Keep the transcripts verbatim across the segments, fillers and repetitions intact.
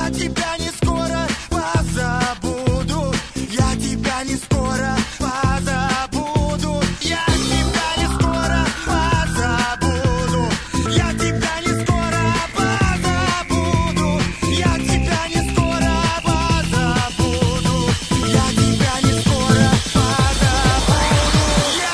Я тебя не скоро позабуду. Я тебя не скоро позабуду. Я тебя не скоро позабуду. Я тебя не скоро позабуду. Я тебя не скоро позабуду. Я тебя не скоро позабуду. Я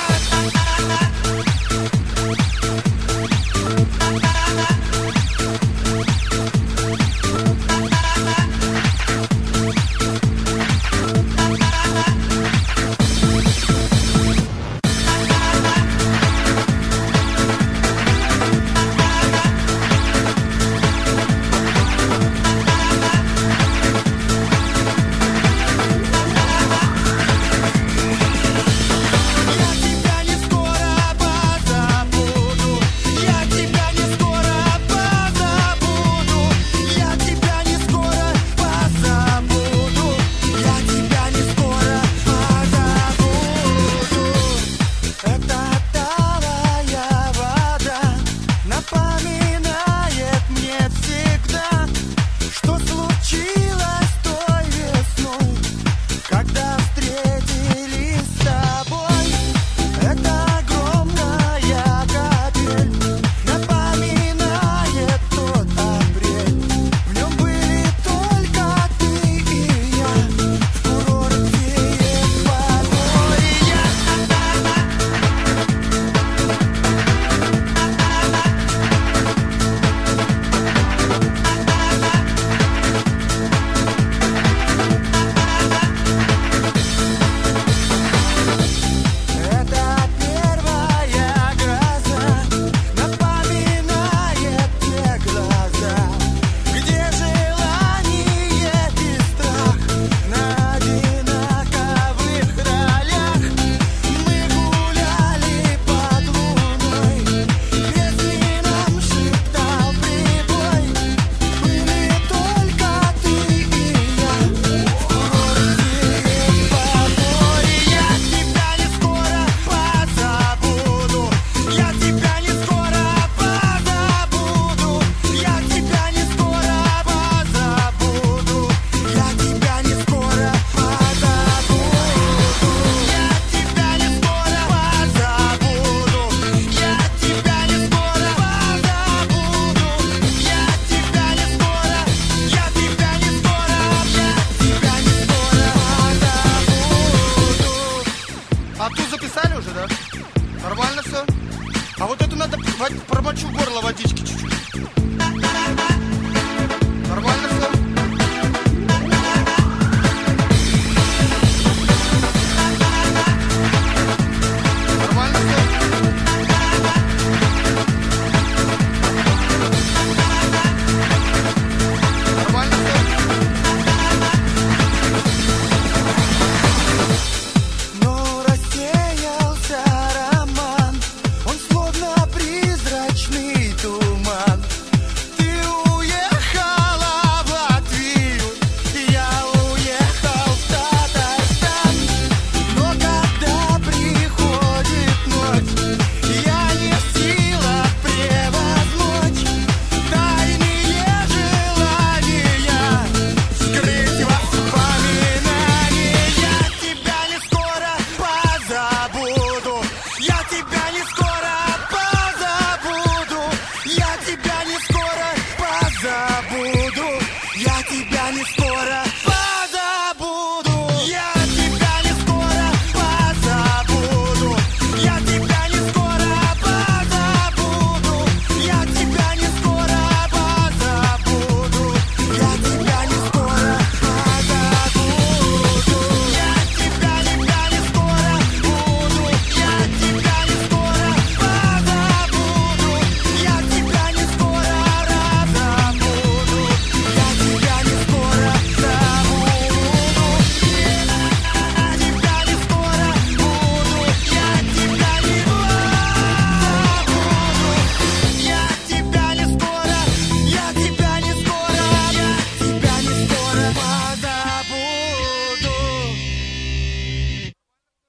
А ту записали уже, да? Нормально все? А вот эту надо промочу горло водички чуть-чуть. Нормально все? Нормально все? Нормально все? Я тебя не скоро